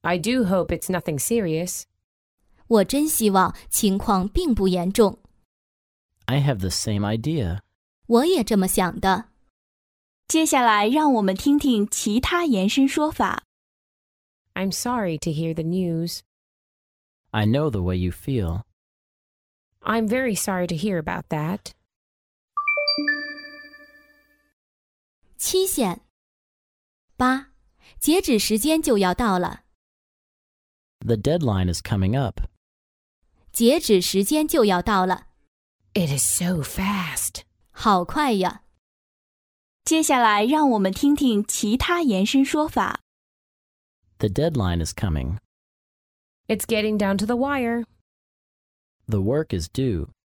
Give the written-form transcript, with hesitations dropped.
I do hope it's nothing serious. 我真希望情况并不严重。 I have the same idea. 我也这么想的。 接下来让我们听听其他延伸说法。 I'm sorry to hear the news. I know the way you feel. I'm very sorry to hear about that. 期限8，截止时间就要到了。 The deadline is coming up. 截止时间就要到了。 It is so fast. 好快呀！ 接下来让我们听听其他延伸说法。 The deadline is coming. It's getting down to the wire. The work is due.